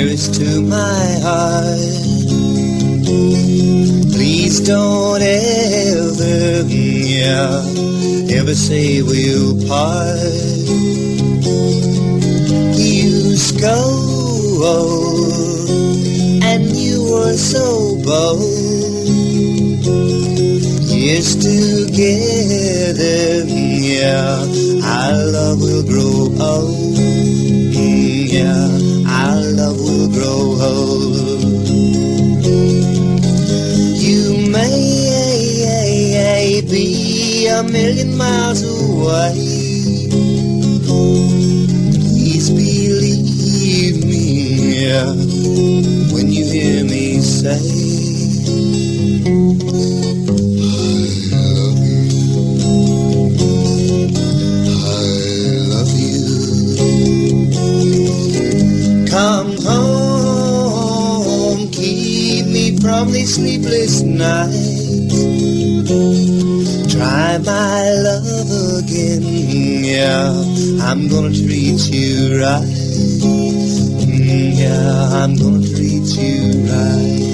nearest to my heart. Please don't ever, ever say we'll part. You scold, and you were so bold. Years together, our love will grow old. Our love will grow old. You may be a million miles away. Please believe me when you hear me say, come home, keep me from these sleepless nights. Try my love again, I'm gonna treat you right. I'm gonna treat you right.